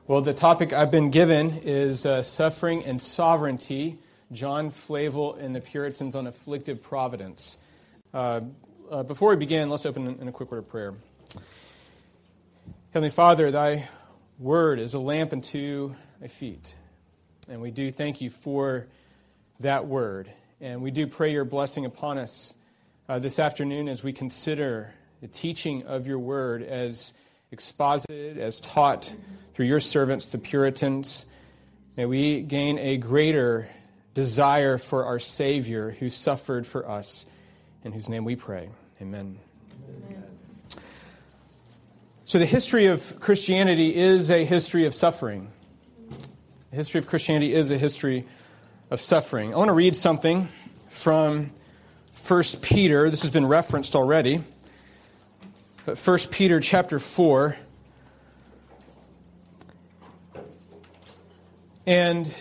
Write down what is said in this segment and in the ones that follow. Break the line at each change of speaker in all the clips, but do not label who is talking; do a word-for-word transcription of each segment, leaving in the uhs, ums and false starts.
Well, the topic I've been given is uh, Suffering and Sovereignty, John Flavel and the Puritans on Afflictive Providence. Uh, uh, before we begin, let's open in a quick word of prayer. Heavenly Father, Thy word is a lamp unto Thy feet, and we do thank You for that word. And we do pray Your blessing upon us uh, this afternoon as we consider the teaching of Your word as exposited, as taught through Your servants, the Puritans. May we gain a greater desire for our Savior who suffered for us, in whose name we pray. Amen. Amen. So the history of Christianity is a history of suffering. The history of Christianity is a history of suffering. I want to read something from First Peter. This has been referenced already. But First Peter chapter four. And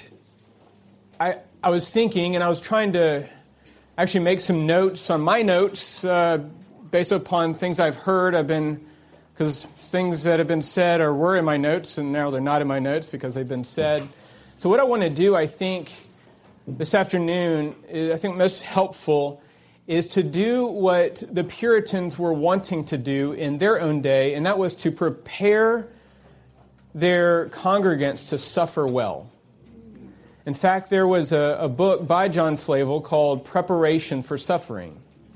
I I was thinking, and I was trying to actually make some notes on my notes uh, based upon things I've heard. I've been, because things that have been said or were in my notes, and now they're not in my notes because they've been said. So what I want to do, I think, this afternoon, is, I think most helpful, is to do what the Puritans were wanting to do in their own day, and that was to prepare their congregants to suffer well. In fact, there was a, a book by John Flavel called Preparation for Suffering.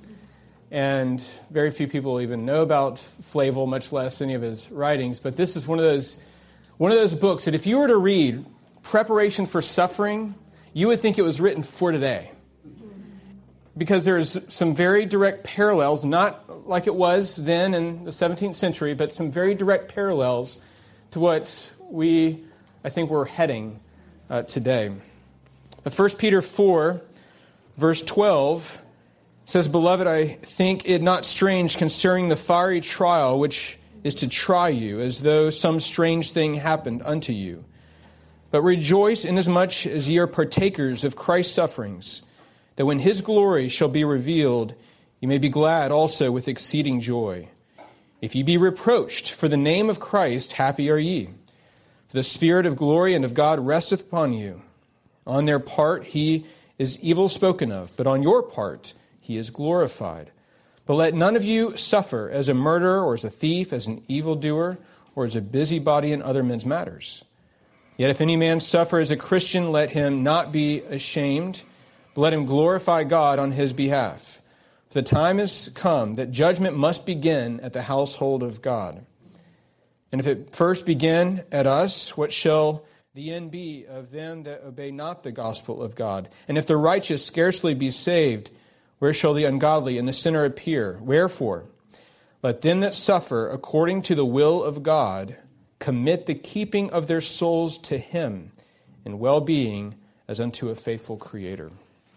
And very few people even know about Flavel, much less any of his writings. But this is one of those one of those books that if you were to read Preparation for Suffering, you would think it was written for today. Because there's some very direct parallels, not like it was then in the seventeenth century, but some very direct parallels to what we, I think, we're heading uh, today. First Peter four, verse twelve, says, "Beloved, I think it not strange concerning the fiery trial which is to try you, as though some strange thing happened unto you. But rejoice inasmuch as ye are partakers of Christ's sufferings, that when His glory shall be revealed, ye may be glad also with exceeding joy. If ye be reproached for the name of Christ, happy are ye. For the Spirit of glory and of God resteth upon you. On their part He is evil spoken of, but on your part He is glorified. But let none of you suffer as a murderer, or as a thief, as an evildoer, or as a busybody in other men's matters. Yet if any man suffer as a Christian, let him not be ashamed, but let him glorify God on his behalf. For the time is come that judgment must begin at the household of God. And if it first begin at us, what shall the end be of them that obey not the gospel of God? And if the righteous scarcely be saved, where shall the ungodly and the sinner appear? Wherefore, let them that suffer according to the will of God commit the keeping of their souls to Him in well-being as unto a faithful Creator."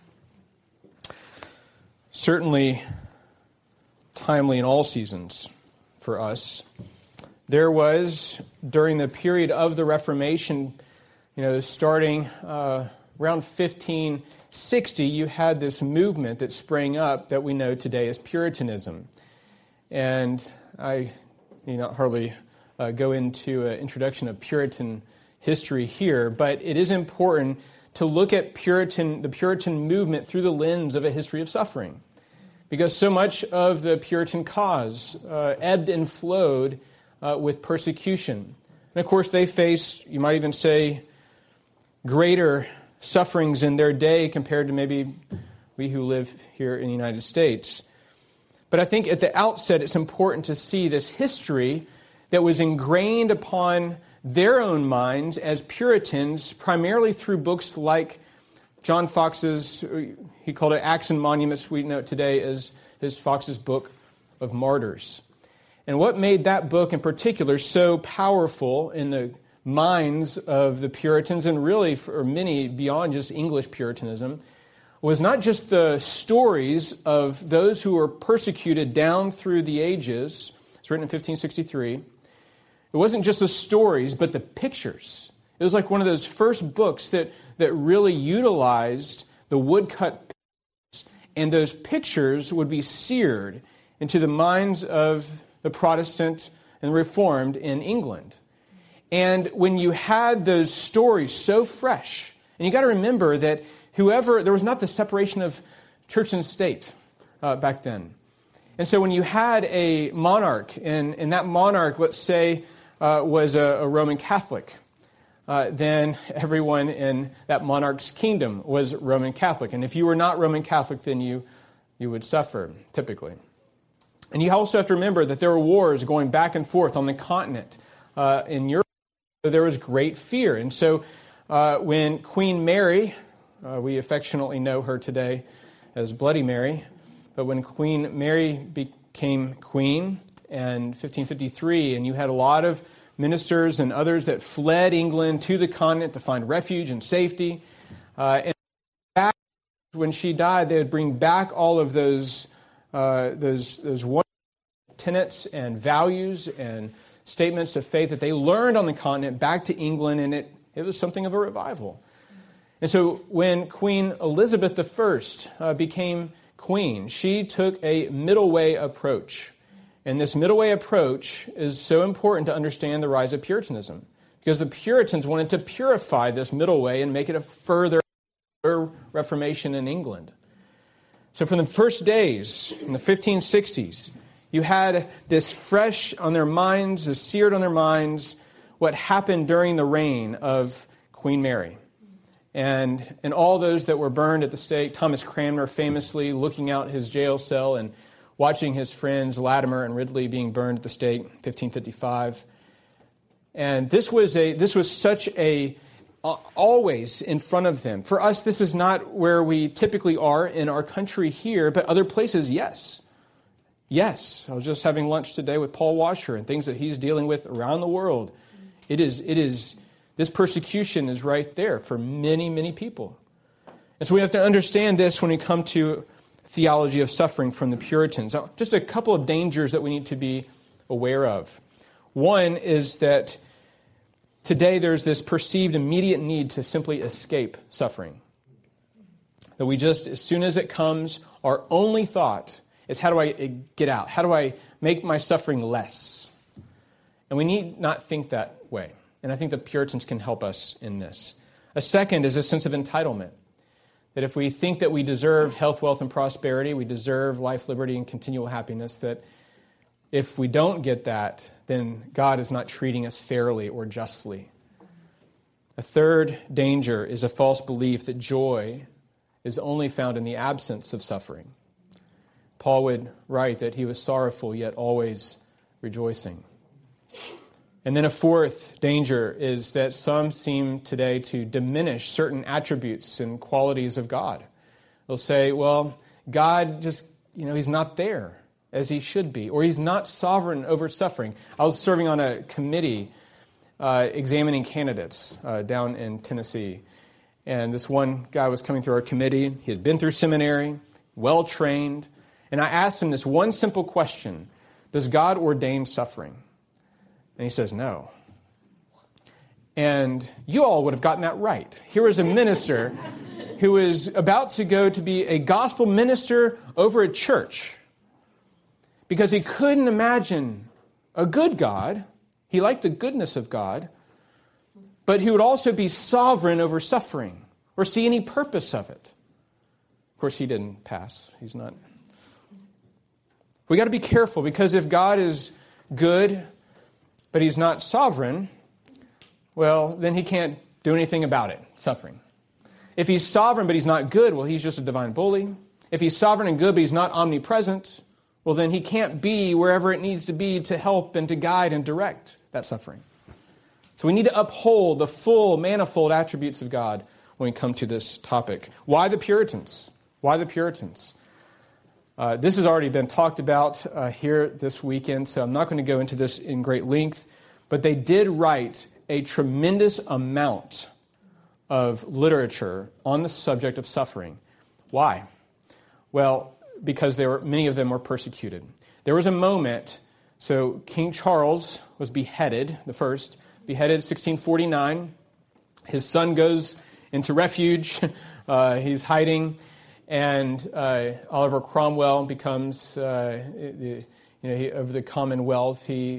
Certainly timely in all seasons for us. There was, during the period of the Reformation, you know, starting uh, around fifteen sixty, you had this movement that sprang up that we know today as Puritanism. And I, you know, hardly uh, go into an introduction of Puritan history here, but it is important to look at Puritan, the Puritan movement through the lens of a history of suffering. Because so much of the Puritan cause uh, ebbed and flowed uh, with persecution. And of course they faced, you might even say, greater sufferings in their day compared to maybe we who live here in the United States. But I think at the outset it's important to see this history that was ingrained upon their own minds as Puritans, primarily through books like John Fox's, he called it Acts and Monuments, we know it today as his Fox's Book of Martyrs. And what made that book in particular so powerful in the minds of the Puritans, and really for many beyond just English Puritanism, was not just the stories of those who were persecuted down through the ages. It's written in fifteen sixty-three. It wasn't just the stories, but the pictures. It was like one of those first books that, that really utilized the woodcut pictures, and those pictures would be seared into the minds of the Protestant and Reformed in England. And when you had those stories so fresh, and you got to remember that whoever, there was not the separation of church and state uh, back then. And so when you had a monarch, and, and that monarch, let's say, uh, was a, a Roman Catholic, uh, then everyone in that monarch's kingdom was Roman Catholic. And if you were not Roman Catholic, then you, you would suffer, typically. And you also have to remember that there were wars going back and forth on the continent. Uh, in Europe, there was great fear. And so uh, when Queen Mary, uh, we affectionately know her today as Bloody Mary, but when Queen Mary became queen in fifteen fifty-three, and you had a lot of ministers and others that fled England to the continent to find refuge and safety, uh, and back, when she died, they would bring back all of those uh, those those wonderful tenets and values and statements of faith that they learned on the continent back to England, and it, it was something of a revival. And so when Queen Elizabeth the First uh, became queen, she took a middle way approach. And this middle way approach is so important to understand the rise of Puritanism, because the Puritans wanted to purify this middle way and make it a further Reformation in England. So from the first days, in the fifteen sixties, you had this fresh on their minds, this seared on their minds, what happened during the reign of Queen Mary. And, and all those that were burned at the stake, Thomas Cranmer famously looking out his jail cell and watching his friends Latimer and Ridley being burned at the stake, fifteen fifty-five. And this was a this was such a uh, always in front of them. For us, this is not where we typically are in our country here, but other places, yes. Yes, I was just having lunch today with Paul Washer and things that he's dealing with around the world. It is, it is, this persecution is right there for many, many people. And so we have to understand this when we come to theology of suffering from the Puritans. Now, just a couple of dangers that we need to be aware of. One is that today there's this perceived immediate need to simply escape suffering. That we just, as soon as it comes, our only thought is how do I get out? How do I make my suffering less? And we need not think that way. And I think the Puritans can help us in this. A second is a sense of entitlement. That if we think that we deserve health, wealth, and prosperity, we deserve life, liberty, and continual happiness, that if we don't get that, then God is not treating us fairly or justly. A third danger is a false belief that joy is only found in the absence of suffering. Paul would write that he was sorrowful, yet always rejoicing. And then a fourth danger is that some seem today to diminish certain attributes and qualities of God. They'll say, well, God just, you know, he's not there as he should be, or he's not sovereign over suffering. I was serving on a committee uh, examining candidates uh, down in Tennessee. And this one guy was coming through our committee. He had been through seminary, well-trained. And I asked him this one simple question: does God ordain suffering? And he says, no. And you all would have gotten that right. Here was a minister who was about to go to be a gospel minister over a church because he couldn't imagine a good God. He liked the goodness of God, but he would also be sovereign over suffering or see any purpose of it. Of course, he didn't pass. He's not. We got to be careful, because if God is good, but he's not sovereign, well, then he can't do anything about it, suffering. If he's sovereign, but he's not good, well, he's just a divine bully. If he's sovereign and good, but he's not omnipresent, well, then he can't be wherever it needs to be to help and to guide and direct that suffering. So we need to uphold the full, manifold attributes of God when we come to this topic. Why the Puritans? Why the Puritans? Uh, this has already been talked about uh, here this weekend, so I'm not going to go into this in great length, but they did write a tremendous amount of literature on the subject of suffering. Why? Well, because they were, many of them were persecuted. There was a moment, so King Charles was beheaded, the first, beheaded sixteen forty-nine. His son goes into refuge. Uh, he's hiding. And uh, Oliver Cromwell becomes, uh, the, you know, he, of the Commonwealth. He,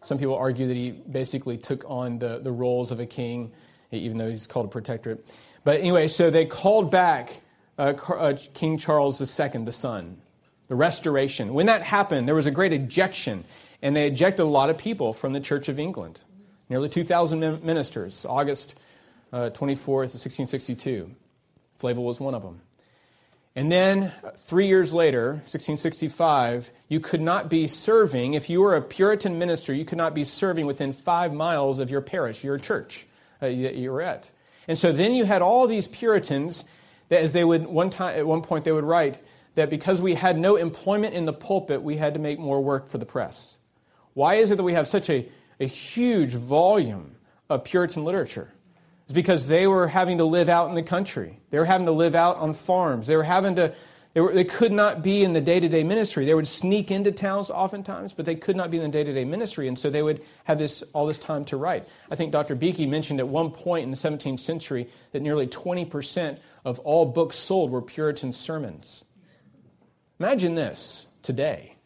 Some people argue that he basically took on the, the roles of a king, even though he's called a protectorate. But anyway, so they called back uh, uh, King Charles the Second, the son, the restoration. When that happened, there was a great ejection, and they ejected a lot of people from the Church of England. Nearly two thousand ministers, August uh, twenty-fourth, sixteen sixty-two. Flavel was one of them. And then, three years later, sixteen sixty-five, you could not be serving, if you were a Puritan minister, you could not be serving within five miles of your parish, your church uh, that you were at. And so then you had all these Puritans that, as they would, one time, at one point they would write, that because we had no employment in the pulpit, we had to make more work for the press. Why is it that we have such a, a huge volume of Puritan literature? It's because they were having to live out in the country. They were having to live out on farms. They were having to, they, were, they could not be in the day-to-day ministry. They would sneak into towns oftentimes, but they could not be in the day-to-day ministry, and so they would have this all this time to write. I think Doctor Beakey mentioned at one point in the seventeenth century that nearly twenty percent of all books sold were Puritan sermons. Imagine this today.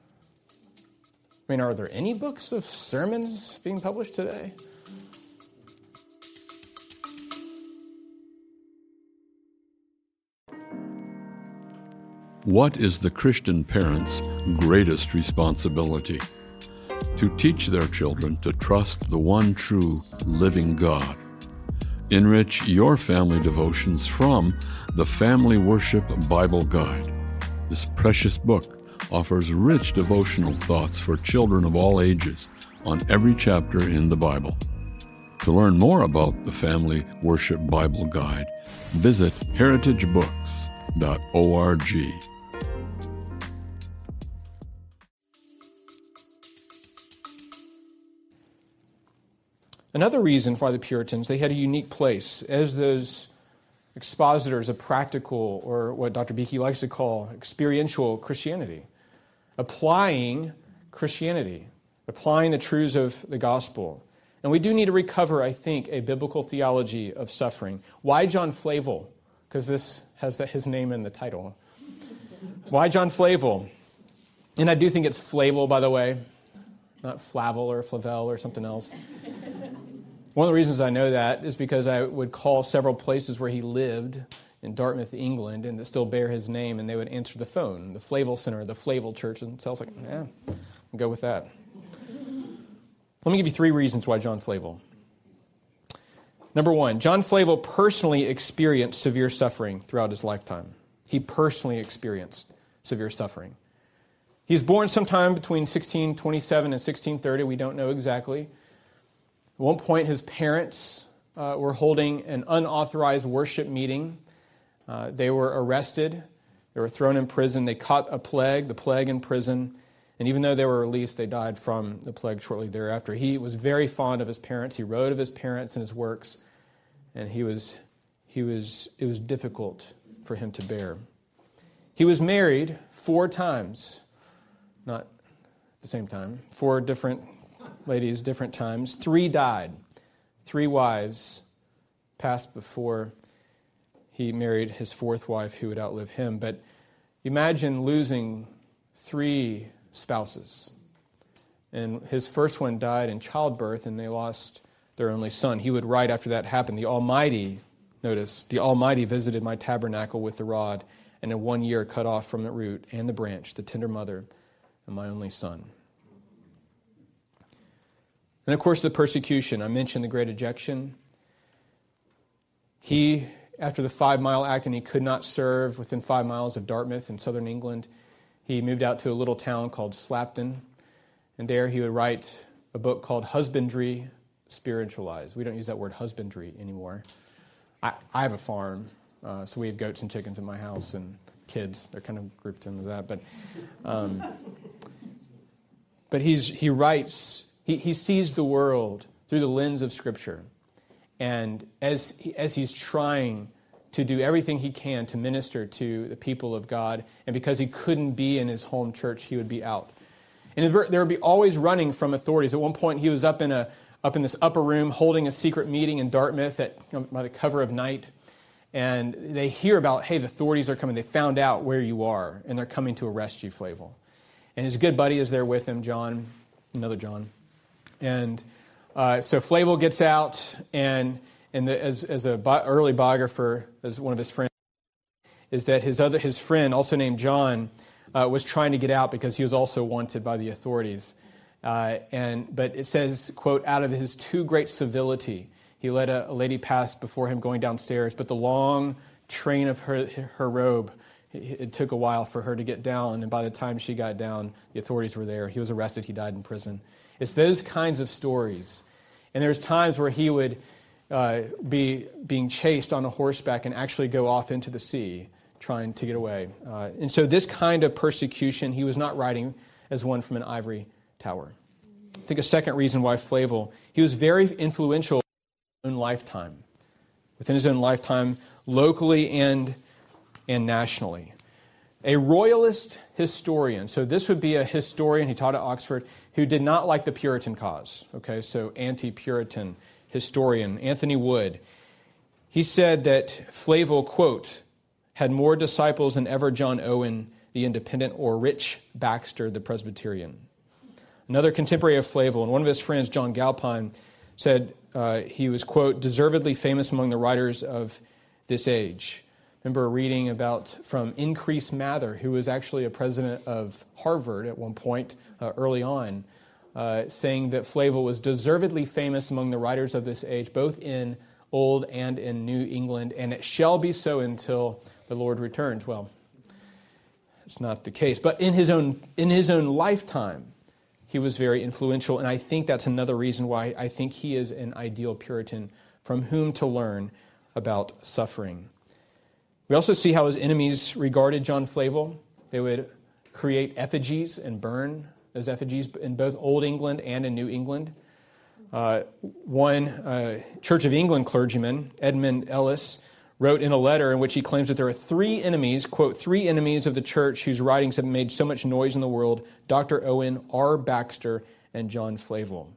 I mean, are there any books of sermons being published today?
What is the Christian parent's greatest responsibility? To teach their children to trust the one true living God. Enrich your family devotions from the Family Worship Bible Guide. This precious book offers rich devotional thoughts for children of all ages on every chapter in the Bible. To learn more about the Family Worship Bible Guide, visit heritage books dot org.
Another reason for the Puritans, they had a unique place as those expositors of practical, or what Doctor Beakey likes to call experiential Christianity, applying Christianity, applying the truths of the gospel. And we do need to recover, I think, a biblical theology of suffering. Why John Flavel? Because this has his name in the title. Why John Flavel? And I do think it's Flavel, by the way, not Flavel or Flavel or something else. One of the reasons I know that is because I would call several places where he lived in Dartmouth, England, and that still bear his name, and they would answer the phone, the Flavel Center, the Flavel Church, and so I was like, yeah, I'll go with that. Let me give you three reasons why John Flavel. Number one, John Flavel personally experienced severe suffering throughout his lifetime. He personally experienced severe suffering. He was born sometime between sixteen twenty-seven and sixteen thirty. We don't know exactly. At one point, his parents uh, were holding an unauthorized worship meeting. Uh, they were arrested. They were thrown in prison. They caught a plague, the plague in prison. And even though they were released, they died from the plague shortly thereafter. He was very fond of his parents. He wrote of his parents and his works. And he was, he was, it was difficult for him to bear. He was married four times. Not at the same time. Four different ladies, different times. Three died. Three wives passed before he married his fourth wife who would outlive him. But imagine losing three spouses. And his first one died in childbirth, and they lost their only son. He would write after that happened, the Almighty, notice, the Almighty visited my tabernacle with the rod, and in one year cut off from the root and the branch, the tender mother, and my only son. And of course, the persecution. I mentioned the great ejection. He, after the Five Mile Act, and he could not serve within five miles of Dartmouth in southern England, he moved out to a little town called Slapton. And there he would write a book called Husbandry Spiritualized. We don't use that word husbandry anymore. I, I have a farm, uh, so we have goats and chickens in my house, and kids. They're kind of grouped into that. But um, but he's he writes... He, he sees the world through the lens of Scripture. And as, he, as he's trying to do everything he can to minister to the people of God, and because he couldn't be in his home church, he would be out. And there would be always running from authorities. At one point, he was up in a up in this upper room holding a secret meeting in Dartmouth at, you know, by the cover of night. And they hear about, hey, the authorities are coming. They found out where you are, and they're coming to arrest you, Flavel. And his good buddy is there with him, John, another John. And uh, so Flavel gets out, and and the, as as a bi- early biographer, as one of his friends, is that his other his friend, also named John, uh, was trying to get out because he was also wanted by the authorities. Uh, and but it says, quote, out of his too great civility, he let a, a lady pass before him going downstairs, but the long train of her her robe, it, it took a while for her to get down, and by the time she got down, the authorities were there. He was arrested. He died in prison. It's those kinds of stories. And there's times where he would uh, be being chased on a horseback and actually go off into the sea trying to get away. Uh, and so this kind of persecution, he was not writing as one from an ivory tower. I think a second reason why Flavel, he was very influential in his own lifetime, within his own lifetime, locally and, and nationally. A royalist historian, so this would be a historian, he taught at Oxford, who did not like the Puritan cause, okay, so anti-Puritan historian, Anthony Wood. He said that Flavel, quote, had more disciples than ever John Owen, the Independent, or Rich Baxter, the Presbyterian. Another contemporary of Flavel, and one of his friends, John Galpine, said uh, he was, quote, deservedly famous among the writers of this age. Remember reading about from Increase Mather, who was actually a president of Harvard at one point uh, early on, uh, saying that Flavel was deservedly famous among the writers of this age, both in Old and in New England, and it shall be so until the Lord returns. Well, it's not the case. But in his own in his own lifetime, he was very influential, and I think that's another reason why I think he is an ideal Puritan from whom to learn about suffering. We also see how his enemies regarded John Flavel. They would create effigies and burn those effigies in both Old England and in New England. Uh, one uh, Church of England clergyman, Edmund Ellis, wrote in a letter in which he claims that there are three enemies, quote, three enemies of the church whose writings have made so much noise in the world: Doctor Owen, R. Baxter, and John Flavel.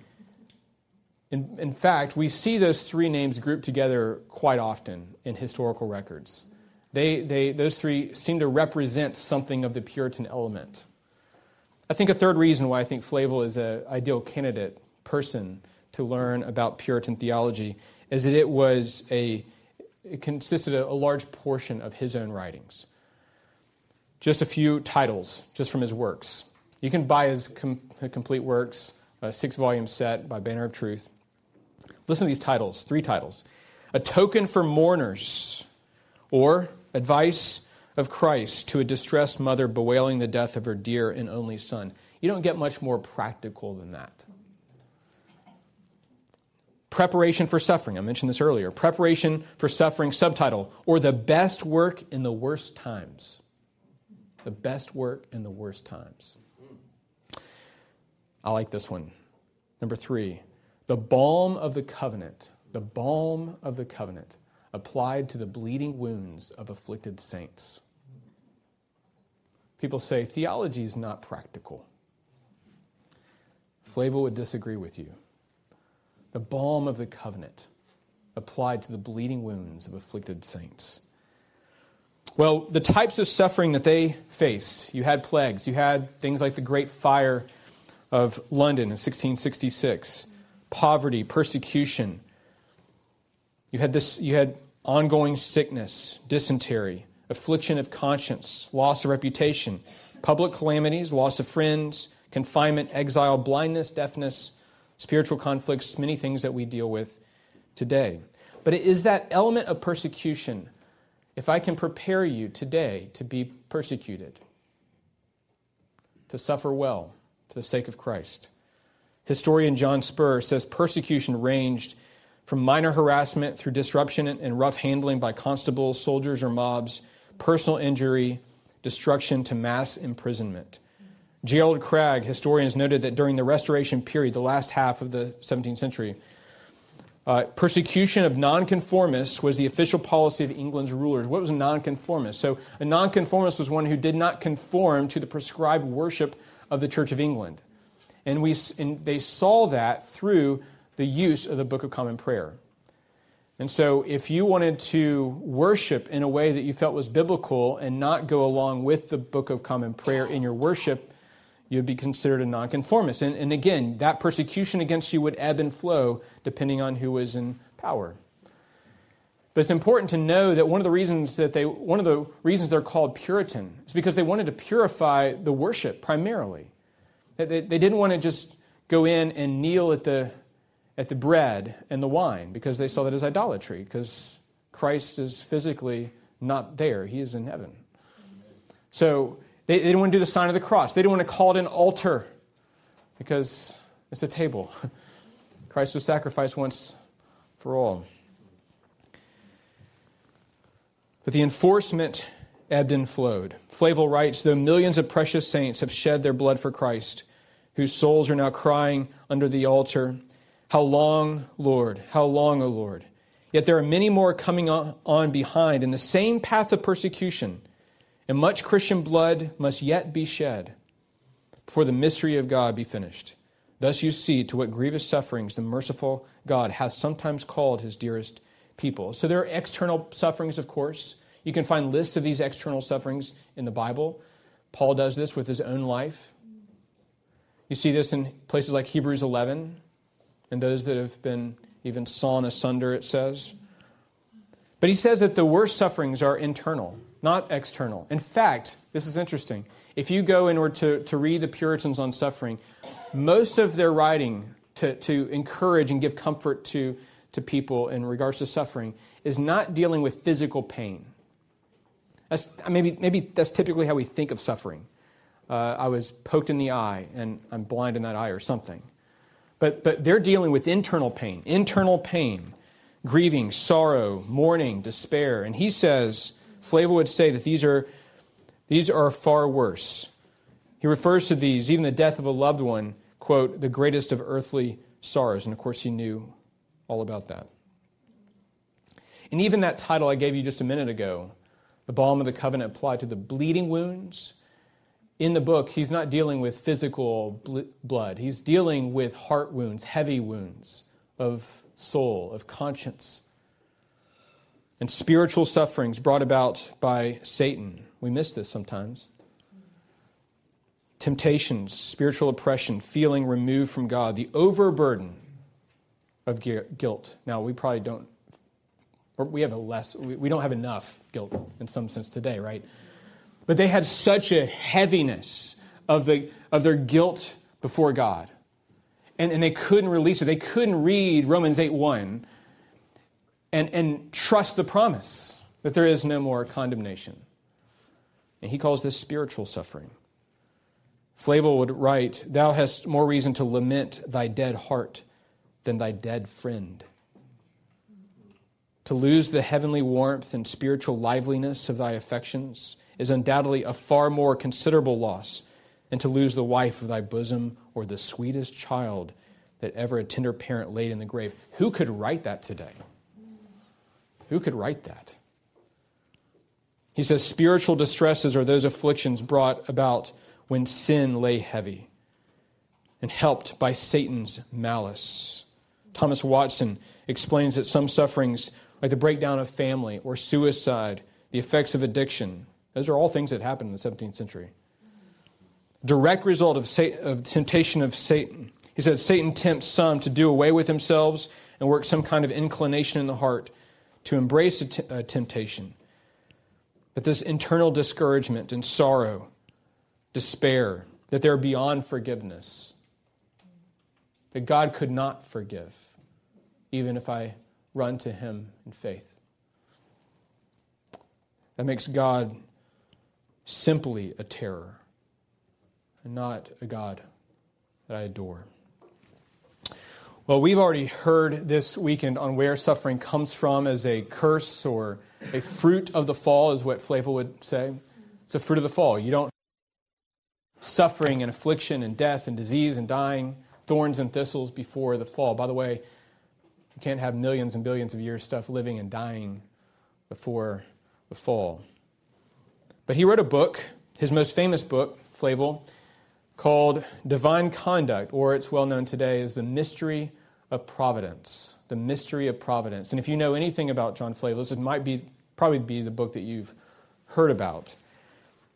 In, in fact, we see those three names grouped together quite often in historical records. They, they, those three seem to represent something of the Puritan element. I think a third reason why I think Flavel is an ideal candidate person to learn about Puritan theology is that it was a it consisted of a large portion of his own writings. Just a few titles, just from his works. You can buy his com- complete works, a six-volume set by Banner of Truth. Listen to these titles, three titles. A Token for Mourners, or Advice of Christ to a Distressed Mother Bewailing the Death of Her Dear and Only Son. You don't get much more practical than that. Preparation for Suffering. I mentioned this earlier. Preparation for Suffering, subtitle, or The Best Work in the Worst Times. The Best Work in the Worst Times. I like this one. Number three, The Balm of the Covenant. The Balm of the Covenant, applied to the bleeding wounds of afflicted saints. People say theology is not practical. Flavel would disagree with you. The balm of the covenant, applied to the bleeding wounds of afflicted saints. Well, the types of suffering that they faced, you had plagues, you had things like the Great Fire of London in sixteen sixty-six, poverty, persecution. You had this, you had ongoing sickness, dysentery, affliction of conscience, loss of reputation, public calamities, loss of friends, confinement, exile, blindness, deafness, spiritual conflicts, many things that we deal with today. But it is that element of persecution, if I can prepare you today to be persecuted, to suffer well for the sake of Christ. Historian John Spur says persecution ranged from minor harassment through disruption and rough handling by constables, soldiers, or mobs, personal injury, destruction, to mass imprisonment. Gerald Cragg, historians, noted that during the Restoration period, the last half of the seventeenth century, uh, persecution of nonconformists was the official policy of England's rulers. What was a nonconformist? So a nonconformist was one who did not conform to the prescribed worship of the Church of England. And, we, and they saw that through the use of the Book of Common Prayer. And so if you wanted to worship in a way that you felt was biblical and not go along with the Book of Common Prayer in your worship, you would be considered a nonconformist. And, and again, that persecution against you would ebb and flow depending on who was in power. But it's important to know that one of the reasons that they, one of the reasons they're called Puritan is because they wanted to purify the worship primarily. They, they, they didn't want to just go in and kneel at the at the bread and the wine because they saw that as idolatry, because Christ is physically not there. He is in heaven. So they, they didn't want to do the sign of the cross. They didn't want to call it an altar because it's a table. Christ was sacrificed once for all. But the enforcement ebbed and flowed. Flavel writes, though millions of precious saints have shed their blood for Christ, whose souls are now crying under the altar, how long, Lord? How long, O Lord? Yet there are many more coming on behind in the same path of persecution, and much Christian blood must yet be shed before the mystery of God be finished. Thus you see to what grievous sufferings the merciful God hath sometimes called his dearest people. So there are external sufferings, of course. You can find lists of these external sufferings in the Bible. Paul does this with his own life. You see this in places like Hebrews eleven, and those that have been even sawn asunder, it says. But he says that the worst sufferings are internal, not external. In fact, this is interesting. If you go in order to, to read the Puritans on suffering, most of their writing to, to encourage and give comfort to, to people in regards to suffering is not dealing with physical pain. That's, maybe, maybe that's typically how we think of suffering. Uh, I was poked in the eye and I'm blind in that eye or something. But, but they're dealing with internal pain, internal pain, grieving, sorrow, mourning, despair. And he says, Flavel would say that these are, these are far worse. He refers to these, even the death of a loved one, quote, the greatest of earthly sorrows. And of course he knew all about that. And even that title I gave you just a minute ago, the balm of the covenant applied to the bleeding wounds. In the book, he's not dealing with physical bl- blood. He's dealing with heart wounds, heavy wounds of soul, of conscience, and spiritual sufferings brought about by Satan. We miss this sometimes. Temptations, spiritual oppression, feeling removed from God, the overburden of guilt. Now, we probably don't, we have a less, we don't have enough guilt in some sense today, right? But they had such a heaviness of the of their guilt before God. And, and they couldn't release it. They couldn't read Romans eight one and, and trust the promise that there is no more condemnation. And he calls this spiritual suffering. Flavel would write, thou hast more reason to lament thy dead heart than thy dead friend. To lose the heavenly warmth and spiritual liveliness of thy affections is undoubtedly a far more considerable loss than to lose the wife of thy bosom or the sweetest child that ever a tender parent laid in the grave. Who could write that today? Who could write that? He says, spiritual distresses are those afflictions brought about when sin lay heavy and helped by Satan's malice. Thomas Watson explains that some sufferings, like the breakdown of family or suicide, the effects of addiction, those are all things that happened in the seventeenth century. Direct result of, sa- of temptation of Satan. He said, Satan tempts some to do away with themselves and work some kind of inclination in the heart to embrace a, t- a temptation. But this internal discouragement and sorrow, despair, that they're beyond forgiveness, that God could not forgive, even if I run to him in faith. That makes God simply a terror and not a God that I adore. Well, we've already heard this weekend on where suffering comes from as a curse or a fruit of the fall, is what Flavel would say. It's a fruit of the fall. You don't suffering and affliction and death and disease and dying, thorns and thistles before the fall. By the way, you can't have millions and billions of years stuff living and dying before the fall. But he wrote a book, his most famous book, Flavel, called Divine Conduct, or it's well known today as The Mystery of Providence. The Mystery of Providence. And if you know anything about John Flavel, this might be probably be the book that you've heard about.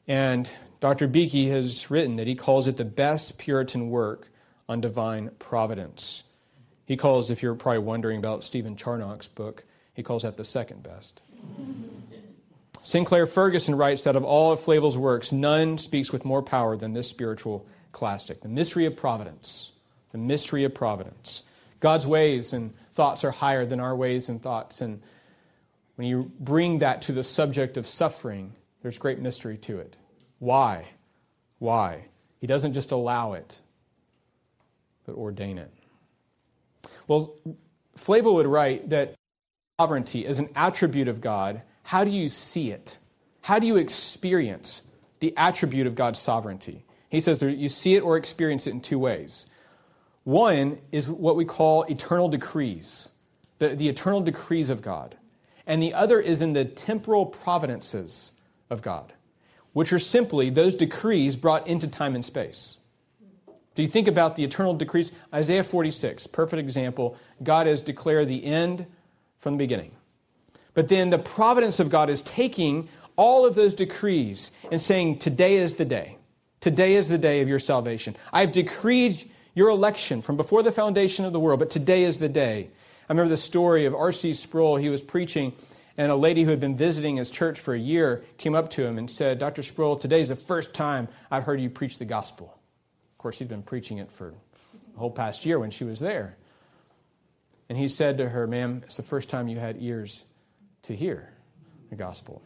And Doctor Beeke has written that he calls it the best Puritan work on divine providence. He calls, if you're probably wondering about Stephen Charnock's book, he calls that the second best. Sinclair Ferguson writes that of all of Flavel's works, none speaks with more power than this spiritual classic, The Mystery of Providence. The Mystery of Providence. God's ways and thoughts are higher than our ways and thoughts. And when you bring that to the subject of suffering, there's great mystery to it. Why? Why? He doesn't just allow it, but ordain it. Well, Flavel would write that sovereignty is an attribute of God. How do you see it? How do you experience the attribute of God's sovereignty? He says that you see it or experience it in two ways. One is what we call eternal decrees, the, the eternal decrees of God. And the other is in the temporal providences of God, which are simply those decrees brought into time and space. Do you think about the eternal decrees? Isaiah forty-six, perfect example. God has declared the end from the beginning. But then the providence of God is taking all of those decrees and saying, today is the day. Today is the day of your salvation. I've decreed your election from before the foundation of the world, but today is the day. I remember the story of R C Sproul. He was preaching, and a lady who had been visiting his church for a year came up to him and said, Doctor Sproul, today's the first time I've heard you preach the gospel. Of course, he'd been preaching it for the whole past year when she was there. And he said to her, ma'am, it's the first time you had ears to hear the gospel.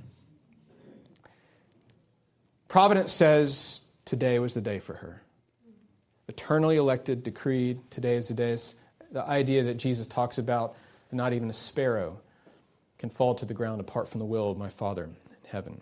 Providence says today was the day for her. Eternally elected, decreed, today is the day. It's the idea that Jesus talks about, not even a sparrow can fall to the ground apart from the will of my Father in heaven.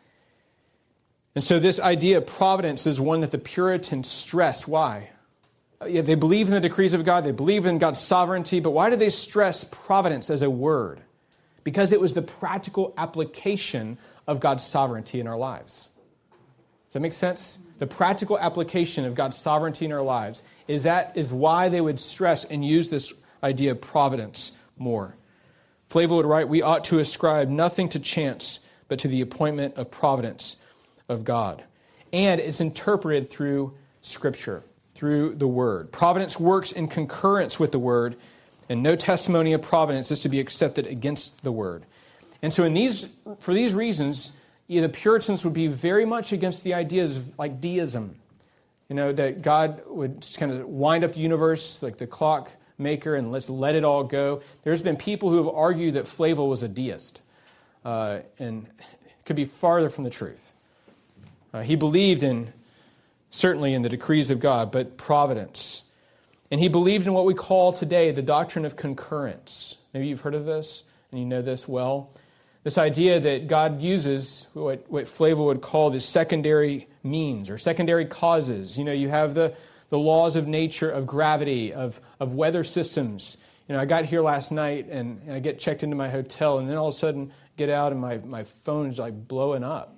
And so this idea of providence is one that the Puritans stressed. Why? Yeah, they believe in the decrees of God. They believe in God's sovereignty. But why do they stress providence as a word? Because it was the practical application of God's sovereignty in our lives. Does that make sense? The practical application of God's sovereignty in our lives is that is why they would stress and use this idea of providence more. Flavel would write, we ought to ascribe nothing to chance, but to the appointment of providence of God. And it's interpreted through Scripture, through the Word. Providence works in concurrence with the Word, and no testimony of providence is to be accepted against the Word. And so in these, for these reasons, yeah, the Puritans would be very much against the ideas of like deism. You know, that God would just kind of wind up the universe like the clock maker and let's let it all go. There's been people who have argued that Flavel was a deist. Uh, and it could be farther from the truth. Uh, he believed in, certainly in the decrees of God, but providence. And he believed in what we call today the doctrine of concurrence. Maybe you've heard of this and you know this well. This idea that God uses what, what Flavel would call the secondary means or secondary causes. You know, you have the, the laws of nature, of gravity, of, of weather systems. You know, I got here last night and, and I get checked into my hotel and then all of a sudden get out and my, my phone's like blowing up.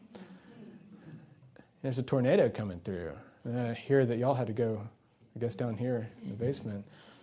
There's a tornado coming through. And I hear that y'all had to go, I guess, down here in the basement.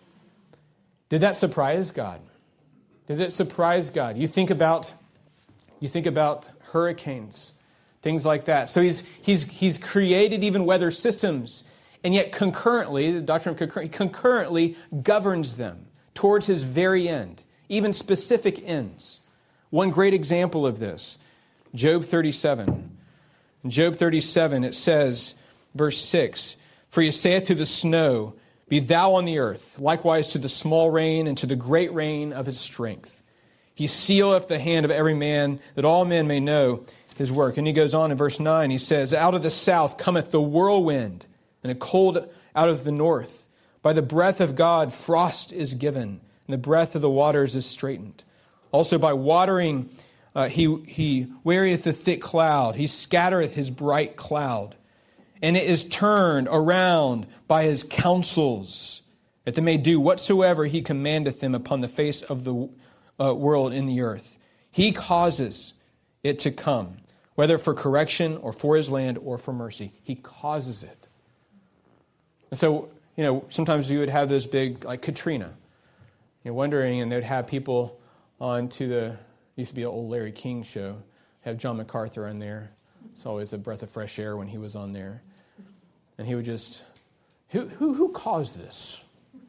Did that surprise God? Did it surprise God? You think about... You think about hurricanes, things like that. So he's he's he's created even weather systems, and yet concurrently, the doctrine of concurrence, he concurrently governs them towards his very end, even specific ends. One great example of this, Job thirty-seven. In Job thirty-seven, it says, verse six, "For he saith to the snow, Be thou on the earth, likewise to the small rain and to the great rain of his strength. He sealeth the hand of every man, that all men may know his work." And he goes on in verse nine, he says, "Out of the south cometh the whirlwind, and a cold out of the north. By the breath of God frost is given, and the breath of the waters is straitened. Also by watering uh, he, he wearieth the thick cloud, he scattereth his bright cloud. And it is turned around by his counsels, that they may do whatsoever he commandeth them upon the face of the Uh, world in the earth. He causes it to come, whether for correction or for his land or for mercy. He causes it. And so, you know, sometimes you would have those big, like Katrina, you're wondering, and they'd have people on to the, used to be an old Larry King show, have John MacArthur on there, It's always a breath of fresh air when he was on there. And he would just, who who, who caused this?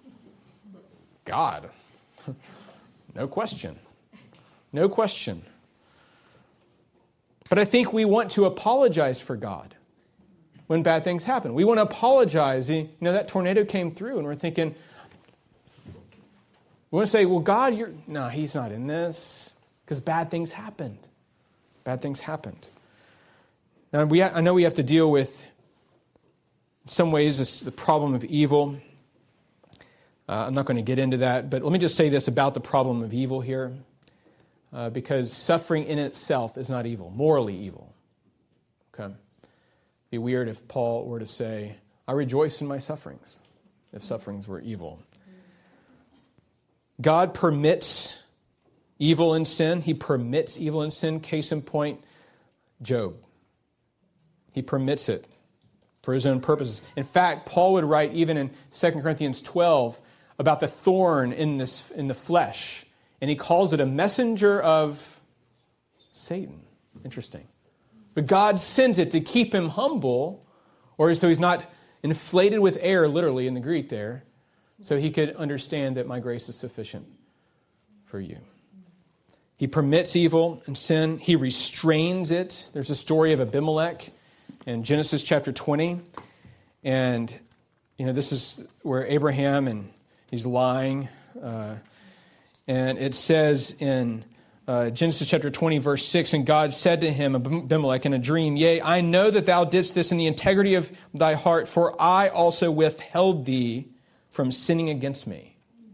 God. No question. No question. But I think we want to apologize for God when bad things happen. We want to apologize. You know, that tornado came through and we're thinking, we want to say, well, God, you're, no, he's not in this because bad things happened. Bad things happened. Now, we, I know we have to deal with, in some ways, this, the problem of evil. Uh, I'm not going to get into that, but let me just say this about the problem of evil here. Uh, because suffering in itself is not evil, morally evil. Okay? It'd be weird if Paul were to say, I rejoice in my sufferings, if sufferings were evil. God permits evil and sin. He permits evil and sin. Case in point, Job. He permits it for his own purposes. In fact, Paul would write even in Second Corinthians twelve about the thorn in this in the flesh. And he calls it a messenger of Satan. Interesting. But God sends it to keep him humble, or so he's not inflated with air, literally in the Greek there, so he could understand that my grace is sufficient for you. He permits evil and sin. He restrains it. There's a story of Abimelech in Genesis chapter twenty. And, you know, this is where Abraham, and he's lying, uh, and it says in uh, Genesis chapter twenty, verse six, and God said to him, Abimelech, in a dream, yea, I know that thou didst this in the integrity of thy heart, for I also withheld thee from sinning against me.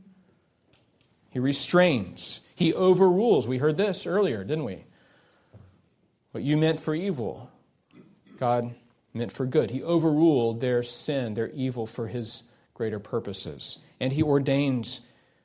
He restrains. He overrules. We heard this earlier, didn't we? What you meant for evil, God meant for good. He overruled their sin, their evil, for his greater purposes. And he ordains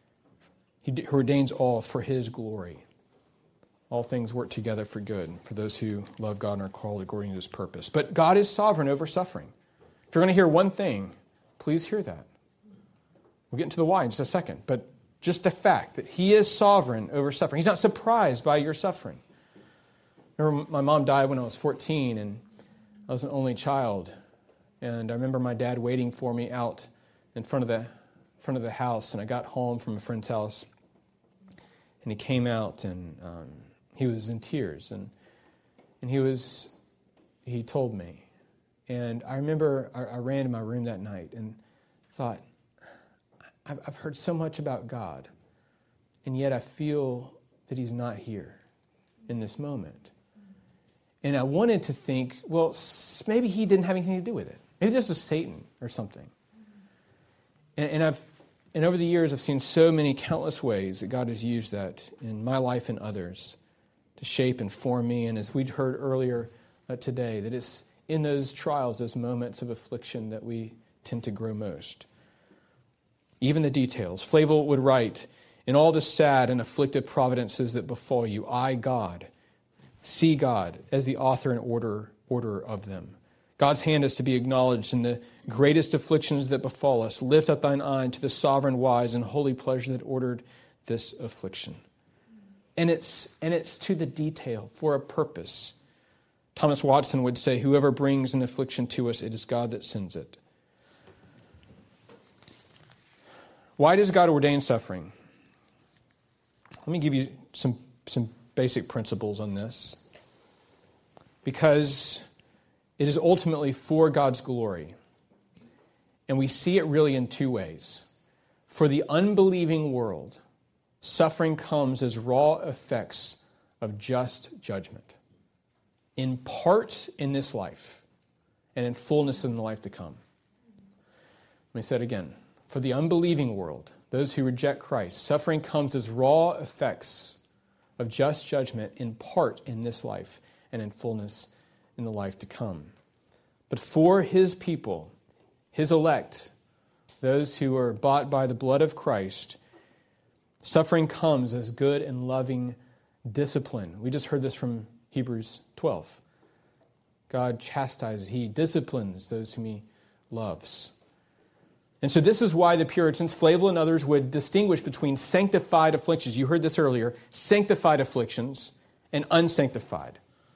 He ordains all for his glory. All things work together for good for those who love God and are called according to his purpose. But God is sovereign over suffering. If you're going to hear one thing, please hear that. We'll get into the why in just a second. But just the fact that he is sovereign over suffering. He's not surprised by your suffering. Remember, my mom died when I was fourteen, and I was an only child. And I remember my dad waiting for me out in front of the front of the house, and I got home from a friend's house. And he came out, and um, he was in tears, and and he was, he told me. And I remember I, I ran to my room that night and thought, I've, I've heard so much about God, and yet I feel that he's not here in this moment. And I wanted to think, well, maybe he didn't have anything to do with it. Maybe this was Satan or something. And, and I've And over the years, I've seen so many countless ways that God has used that in my life and others to shape and form me. And as we heard earlier uh, today, that it's in those trials, those moments of affliction that we tend to grow most. Even the details. Flavel would write, in all the sad and afflicted providences that befall you, I, God, see God as the author and order, order of them. God's hand is to be acknowledged in the greatest afflictions that befall us. Lift up thine eye to the sovereign, wise, and holy pleasure that ordered this affliction. And it's and it's to the detail, for a purpose. Thomas Watson would say, whoever brings an affliction to us, it is God that sends it. Why does God ordain suffering? Let me give you some, some basic principles on this. Because it is ultimately for God's glory. And we see it really in two ways. For the unbelieving world, suffering comes as raw effects of just judgment. In part in this life, and in fullness in the life to come. Let me say it again. For the unbelieving world, those who reject Christ, suffering comes as raw effects of just judgment, in part in this life, and in fullness in the life to come. But for his people, his elect, those who are bought by the blood of Christ, suffering comes as good and loving discipline. We just heard this from Hebrews twelve. God chastises, he disciplines those whom he loves. And so this is why the Puritans, Flavel and others, would distinguish between sanctified afflictions. You heard this earlier, sanctified afflictions and unsanctified.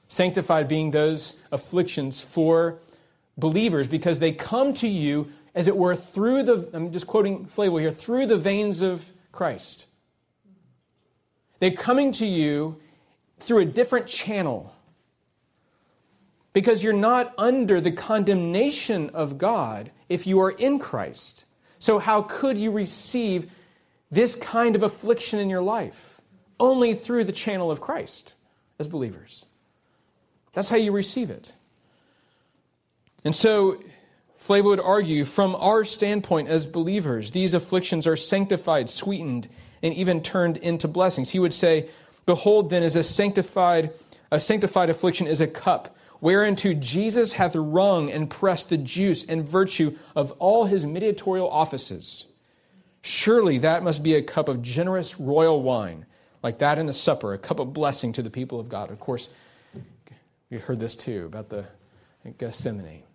Sanctified being those afflictions for believers because they come to you, as it were, through the, I'm just quoting Flavel here, through the veins of Christ. They're coming to you through a different channel because you're not under the condemnation of God if you are in Christ. So how could you receive this kind of affliction in your life? Only through the channel of Christ as believers. That's how you receive it. And so, Flavel would argue, from our standpoint as believers, these afflictions are sanctified, sweetened, and even turned into blessings. He would say, behold then, as a sanctified, a sanctified affliction is a cup, whereunto Jesus hath wrung and pressed the juice and virtue of all his mediatorial offices. Surely that must be a cup of generous royal wine, like that in the supper, a cup of blessing to the people of God. Of course, you heard this too, about the Gethsemane.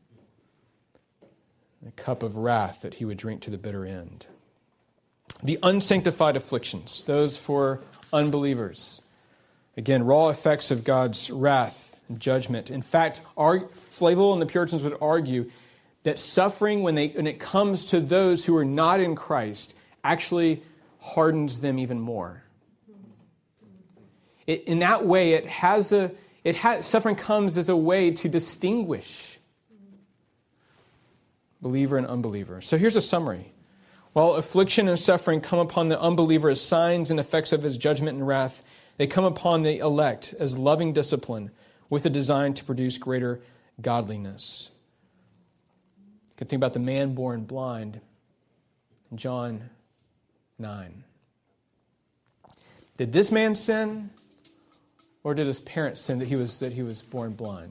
A cup of wrath that he would drink to the bitter end. The unsanctified afflictions, those for unbelievers. Again, raw effects of God's wrath and judgment. In fact, our, Flavel and the Puritans would argue that suffering, when, they, when it comes to those who are not in Christ, actually hardens them even more. It, in that way, it has a it has, suffering comes as a way to distinguish believer and unbeliever. So here's a summary. While affliction and suffering come upon the unbeliever as signs and effects of his judgment and wrath, they come upon the elect as loving discipline with a design to produce greater godliness. You can think about the man born blind in John nine. Did this man sin, or did his parents sin that he was that he was born blind?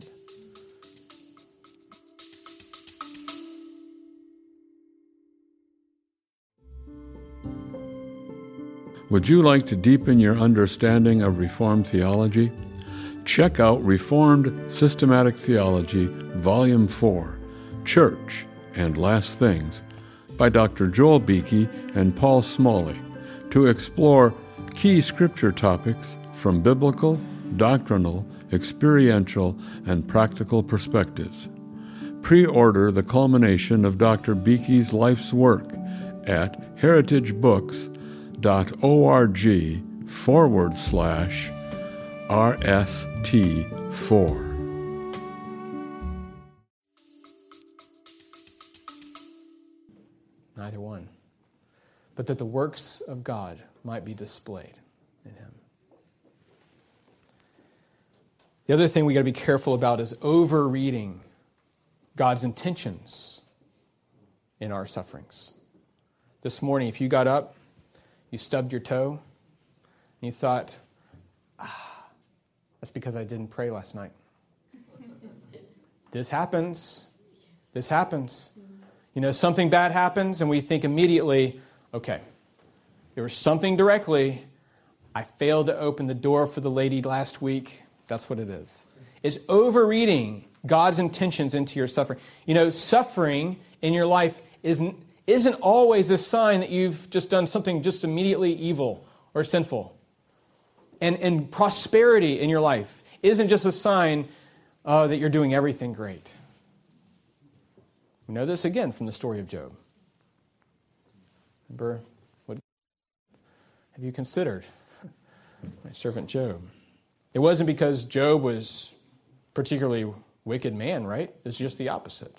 Would you like to deepen your understanding of Reformed theology? Check out Reformed Systematic Theology, Volume four, Church and Last Things, by Doctor Joel Beeke and Paul Smalley, to explore key scripture topics from biblical, doctrinal, experiential, and practical perspectives. Pre-order the culmination of Doctor Beeke's life's work at heritagebooks.org forward slash RST4.
Neither one. But that the works of God might be displayed in him. The other thing we got to be careful about is over-reading God's intentions in our sufferings. This morning, if you got up, you stubbed your toe, and you thought, ah, that's because I didn't pray last night. This happens. This happens. You know, something bad happens, and we think immediately, okay, there was something directly. I failed to open the door for the lady last week. That's what it is. It's overreading God's intentions into your suffering. You know, suffering in your life isn't, isn't always a sign that you've just done something just immediately evil or sinful. And, and prosperity in your life isn't just a sign uh, that you're doing everything great. We know this again from the story of Job. Remember, what have you considered my servant Job? It wasn't because Job was a particularly wicked man, right? It's just the opposite.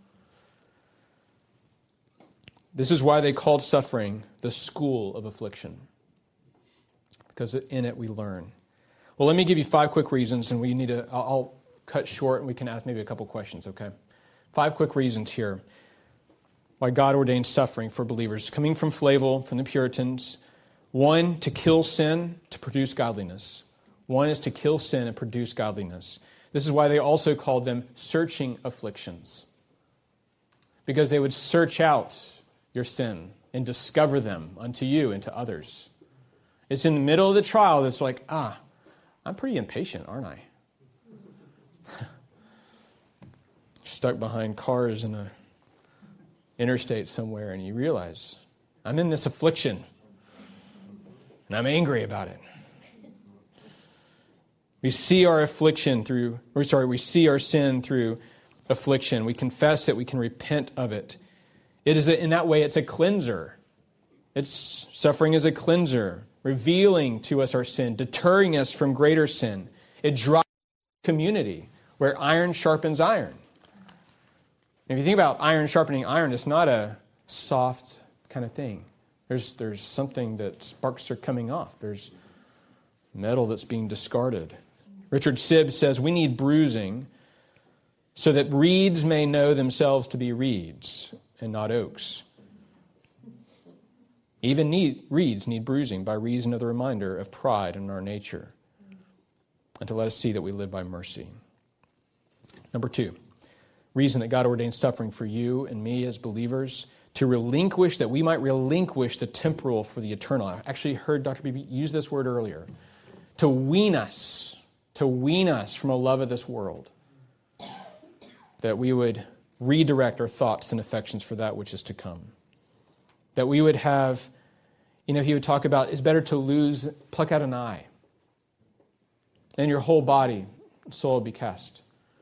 This is why they called suffering the school of affliction, because in it we learn. Well, let me give you five quick reasons, and we need to. I'll, I'll cut short, and we can ask maybe a couple questions. Okay, five quick reasons here why God ordained suffering for believers, coming from Flavel, from the Puritans. One, to kill sin, to produce godliness. One is to kill sin and produce godliness. This is why they also called them searching afflictions, because they would search out your sin and discover them unto you and to others. It's in the middle of the trial that's like, ah, I'm pretty impatient, aren't I? Stuck behind cars in a interstate somewhere, and you realize, I'm in this affliction, and I'm angry about it. We see our affliction through, or sorry, we see our sin through affliction. We confess it. We can repent of it. It is a, in that way, it's a cleanser. It's suffering is a cleanser, revealing to us our sin, deterring us from greater sin. It drives community where iron sharpens iron. If you think about iron sharpening iron, it's not a soft kind of thing. There's there's something that sparks are coming off. There's metal that's being discarded. Richard Sibbes says, we need bruising so that reeds may know themselves to be reeds and not oaks. Even need, reeds need bruising by reason of the reminder of pride in our nature, and to let us see that we live by mercy. Number two, reason that God ordained suffering for you and me as believers, to relinquish, that we might relinquish the temporal for the eternal. I actually heard Doctor Beebe use this word earlier. To wean us, to wean us from a love of this world. That we would redirect our thoughts and affections for that which is to come. That we would have, you know, he would talk about, it's better to lose, pluck out an eye, and your whole body and soul will be cast.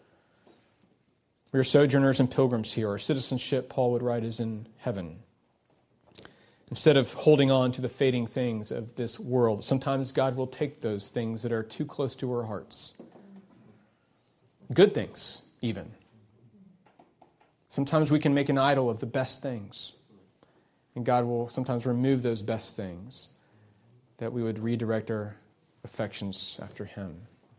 We are sojourners and pilgrims here. Our citizenship, Paul would write, is in heaven. Instead of holding on to the fading things of this world, sometimes God will take those things that are too close to our hearts. Good things, even. Sometimes we can make an idol of the best things. And God will sometimes remove those best things, that we would redirect our affections after Him.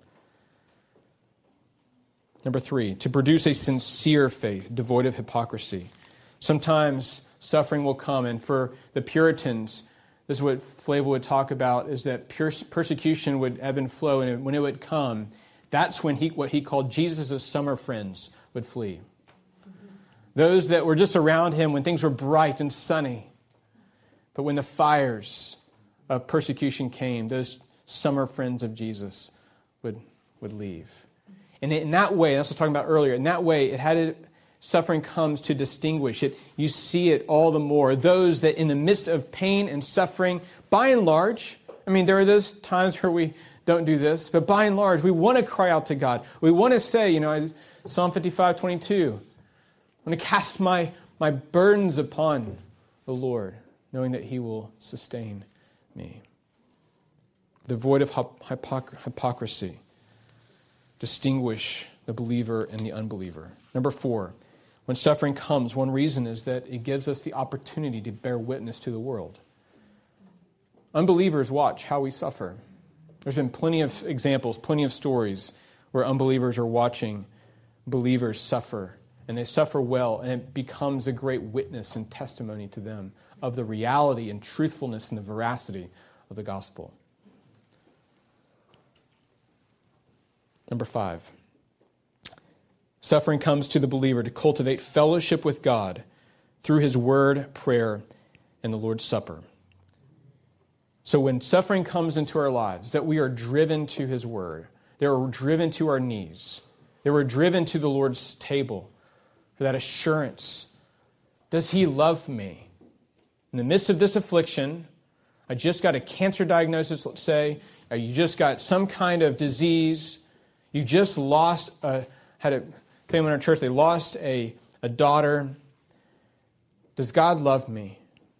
Number three, to produce a sincere faith, devoid of hypocrisy. Sometimes suffering will come, and for the Puritans, this is what Flavel would talk about, is that persecution would ebb and flow, and when it would come, that's when he, what he called Jesus' summer friends would flee. Those that were just around him when things were bright and sunny. But when the fires of persecution came, those summer friends of Jesus would, would leave. And in that way, that's what I was talking about earlier, in that way, it had to, suffering comes to distinguish it. You see it all the more. Those that in the midst of pain and suffering, by and large, I mean, there are those times where we don't do this, but by and large, we want to cry out to God. We want to say, you know, Psalm fifty-five twenty-two, I'm going to cast my, my burdens upon the Lord, knowing that He will sustain me. Devoid of hypocr- hypocrisy. Distinguish the believer and the unbeliever. Number four, when suffering comes, one reason is that it gives us the opportunity to bear witness to the world. Unbelievers watch how we suffer. There's been plenty of examples, plenty of stories where unbelievers are watching believers suffer. And they suffer well, and it becomes a great witness and testimony to them of the reality and truthfulness and the veracity of the gospel. Number five, suffering comes to the believer to cultivate fellowship with God through His word, prayer, and the Lord's Supper. So when suffering comes into our lives, that we are driven to His word, that we're driven to our knees, that we're driven to the Lord's table, for that assurance. Does He love me? In the midst of this affliction, I just got a cancer diagnosis, let's say, or you just got some kind of disease, you just lost, a, had a family in our church, they lost a, a daughter. Does God love me?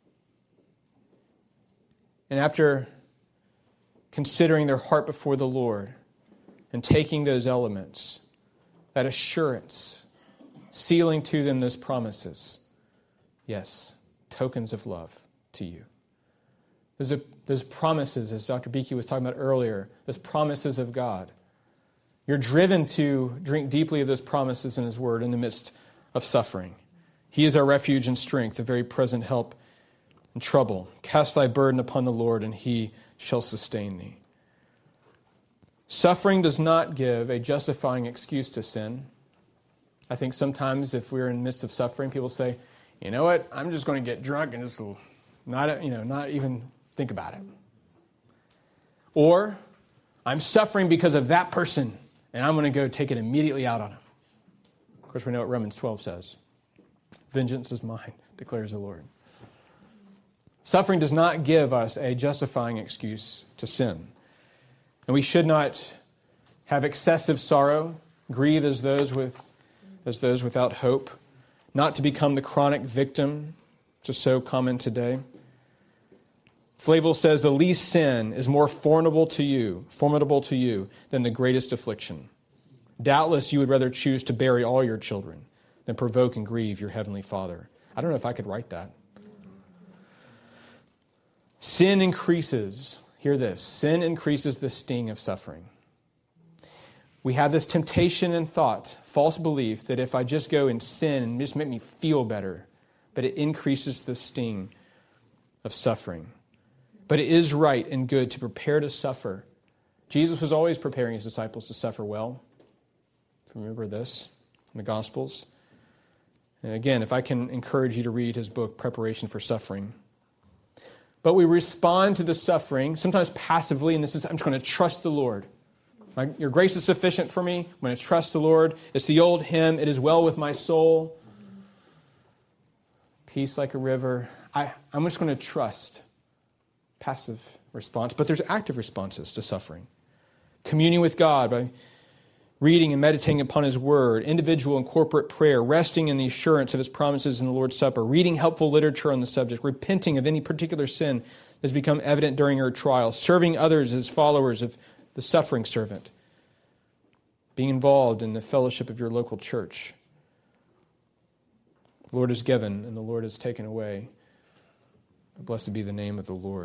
And after considering their heart before the Lord and taking those elements, that assurance, sealing to them those promises. Yes, tokens of love to you. Those, are, those promises, as Doctor Beeke was talking about earlier, those promises of God. You're driven to drink deeply of those promises in His word in the midst of suffering. He is our refuge and strength, a very present help in trouble. Cast thy burden upon the Lord, and He shall sustain thee. Suffering does not give a justifying excuse to sin. I think sometimes if we're in the midst of suffering, people say, you know what, I'm just going to get drunk and just not, you know, not even think about it. Or, I'm suffering because of that person, and I'm going to go take it immediately out on him. Of course, we know what Romans twelve says. Vengeance is mine, declares the Lord. Suffering does not give us a justifying excuse to sin. And we should not have excessive sorrow, grieve as those with as those without hope, not to become the chronic victim, just so common today. Flavel says the least sin is more formidable to you, formidable to you than the greatest affliction. Doubtless you would rather choose to bury all your children than provoke and grieve your heavenly Father. I don't know if I could write that. Sin increases, hear this, sin increases the sting of suffering. We have this temptation and thought, false belief, that if I just go and sin and just make me feel better, but it increases the sting of suffering. But it is right and good to prepare to suffer. Jesus was always preparing his disciples to suffer well. Remember this in the Gospels. And again, if I can encourage you to read his book, Preparation for Suffering. But we respond to the suffering, sometimes passively, and this is, I'm just going to trust the Lord. My, your grace is sufficient for me. I'm going to trust the Lord. It's the old hymn, it is well with my soul. Peace like a river. I, I'm just going to trust. Passive response. But there's active responses to suffering. Communing with God by reading and meditating upon his word, individual and corporate prayer, resting in the assurance of his promises in the Lord's Supper, reading helpful literature on the subject, repenting of any particular sin that has become evident during your trial, serving others as followers of the suffering servant, being involved in the fellowship of your local church. The Lord is given and the Lord is taken away. Blessed be the name of the Lord.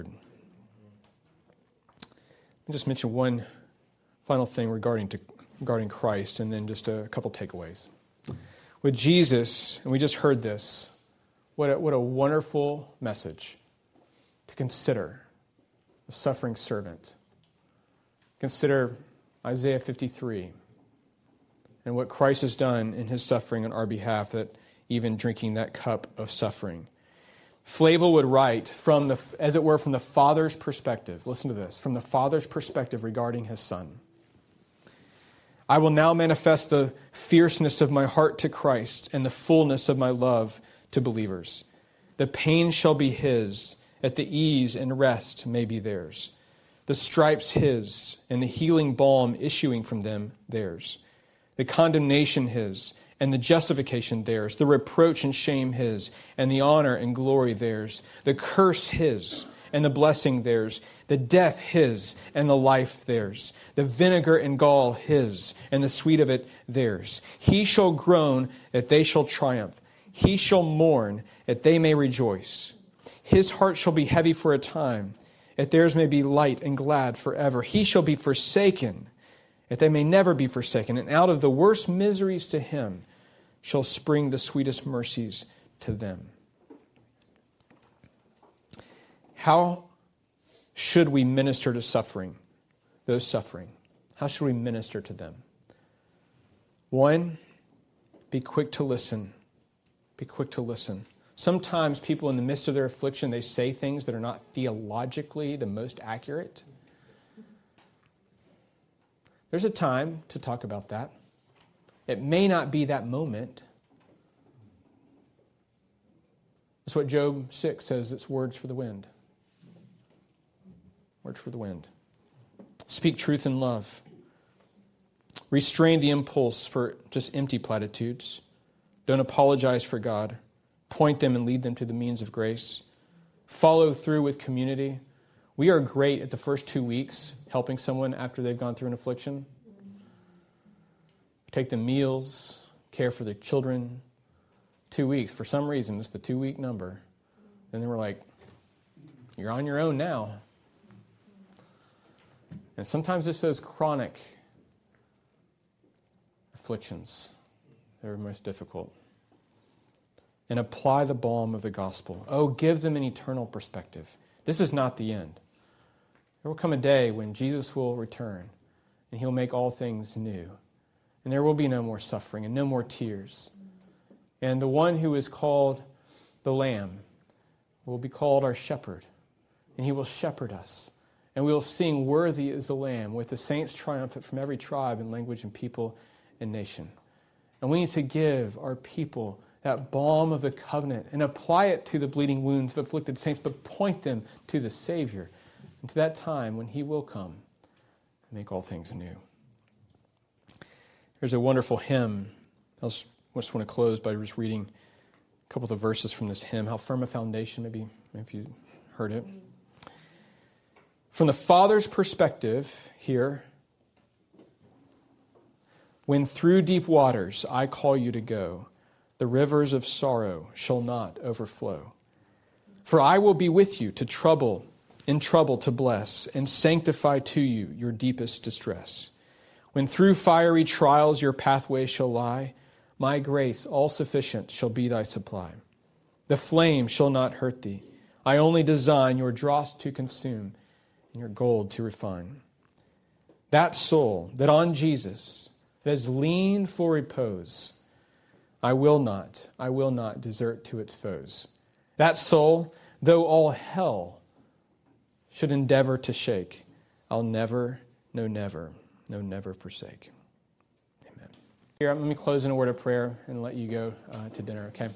I'll just mention one final thing regarding to regarding Christ, and then just a couple takeaways. With Jesus, and we just heard this, what a, what a wonderful message to consider the suffering servant. Consider Isaiah fifty-three and what Christ has done in his suffering on our behalf, that even drinking that cup of suffering. Flavel would write, from the, as it were, from the Father's perspective. Listen to this. From the Father's perspective regarding his Son. I will now manifest the fierceness of my heart to Christ and the fullness of my love to believers. The pain shall be his, at the ease and rest may be theirs. The stripes his, and the healing balm issuing from them theirs. The condemnation his, and the justification theirs. The reproach and shame his, and the honor and glory theirs. The curse his, and the blessing theirs. The death his, and the life theirs. The vinegar and gall his, and the sweet of it theirs. He shall groan, that they shall triumph. He shall mourn, that they may rejoice. His heart shall be heavy for a time, that theirs may be light and glad forever. He shall be forsaken, that they may never be forsaken. And out of the worst miseries to him shall spring the sweetest mercies to them. How should we minister to suffering, those suffering? How should we minister to them? One, be quick to listen. Be quick to listen. Sometimes people in the midst of their affliction, they say things that are not theologically the most accurate. There's a time to talk about that. It may not be that moment. That's what Job six says, it's words for the wind. Words for the wind. Speak truth in love. Restrain the impulse for just empty platitudes. Don't apologize for God. Point them and lead them to the means of grace. Follow through with community. We are great at the first two weeks helping someone after they've gone through an affliction. Take them meals, care for the children. Two weeks. For some reason, it's the two-week number. And then we're like, you're on your own now. And sometimes it's those chronic afflictions that are most difficult. And apply the balm of the gospel. Oh, give them an eternal perspective. This is not the end. There will come a day when Jesus will return, and he'll make all things new. And there will be no more suffering and no more tears. And the one who is called the Lamb will be called our shepherd, and he will shepherd us. And we will sing, "Worthy is the Lamb," with the saints triumphant from every tribe and language and people and nation. And we need to give our people that balm of the covenant and apply it to the bleeding wounds of afflicted saints, but point them to the Savior and to that time when he will come and make all things new. There's a wonderful hymn. I just, just want to close by just reading a couple of the verses from this hymn. How Firm a Foundation, maybe, maybe if you heard it. From the Father's perspective here, when through deep waters I call you to go, the rivers of sorrow shall not overflow. For I will be with you to trouble, in trouble to bless, and sanctify to you your deepest distress. When through fiery trials your pathway shall lie, my grace all sufficient shall be thy supply. The flame shall not hurt thee. I only design your dross to consume and your gold to refine. That soul that on Jesus that has leaned for repose, I will not, I will not desert to its foes. That soul, though all hell should endeavor to shake, I'll never, no never, no never forsake. Amen. Here, let me close in a word of prayer and let you go uh, to dinner, okay?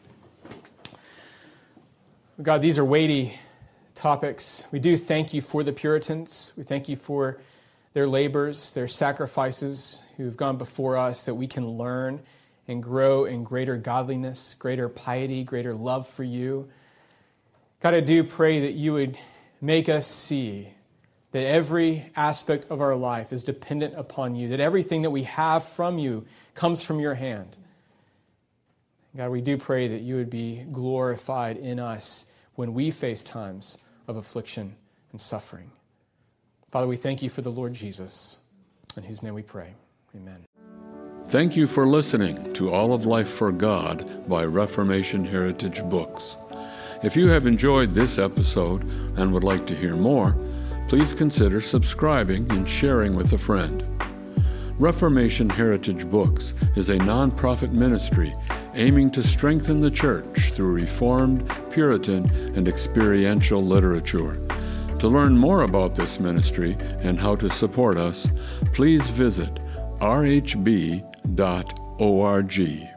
God, these are weighty topics. We do thank you for the Puritans. We thank you for their labors, their sacrifices, who have gone before us, that we can learn and grow in greater godliness, greater piety, greater love for you. God, I do pray that you would make us see that every aspect of our life is dependent upon you, that everything that we have from you comes from your hand. God, we do pray that you would be glorified in us when we face times of affliction and suffering. Father, we thank you for the Lord Jesus, in whose name we pray. Amen.
Thank you for listening to All of Life for God by Reformation Heritage Books. If you have enjoyed this episode and would like to hear more, please consider subscribing and sharing with a friend. Reformation Heritage Books is a non-profit ministry aiming to strengthen the church through Reformed, Puritan, and experiential literature. To learn more about this ministry and how to support us, please visit r h b dot org.